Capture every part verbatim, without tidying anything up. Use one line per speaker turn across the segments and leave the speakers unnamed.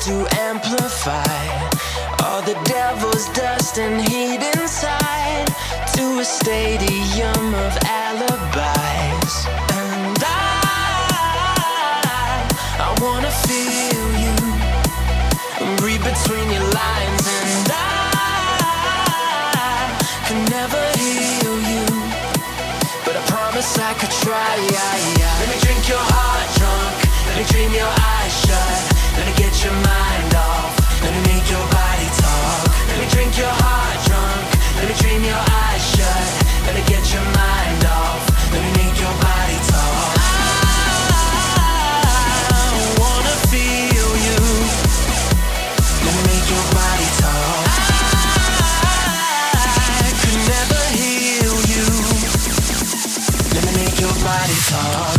to amplify all the devil's dust and heat inside to a stadium of alibis. And I, I wanna feel you, read between your lines, and I can never heal you, but I promise I could try. Let me drink your heart drunk, let me dream your eyes shut, let me get your mind off, let me make your body talk. Let me drink your heart drunk, let me dream your eyes shut, let me get your mind off, let me make your body talk. I wanna feel you, let me make your body talk. I could never heal you, let me make your body talk.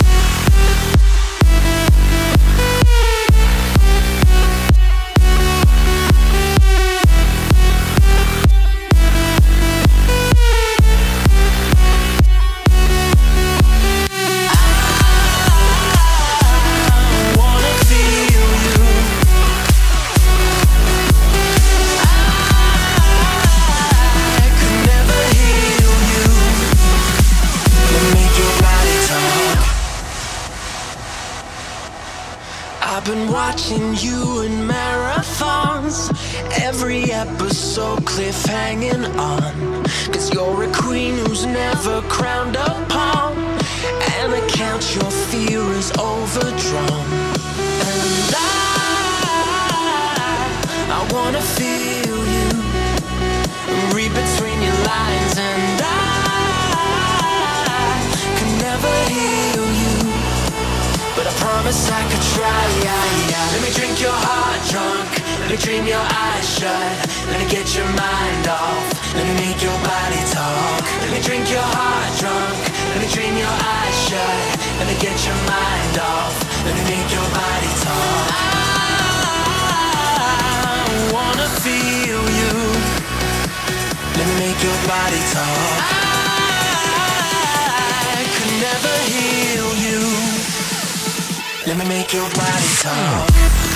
I've been watching you in marathons, every episode cliff hanging on, cause you're a queen who's never crowned a pawn, and I count your fear is overdrawn. And I, I wanna feel you, read between your lines, and I can never heal you, but I promise I could try. Let me drink your heart drunk, let me dream your eyes shut, let me get your mind off, let me make your body talk. Let me drink your heart drunk, let me dream your eyes shut, let me get your mind off, let me make your body talk. I wanna feel you, let me make your body talk. I could never heal you, let me make your body talk.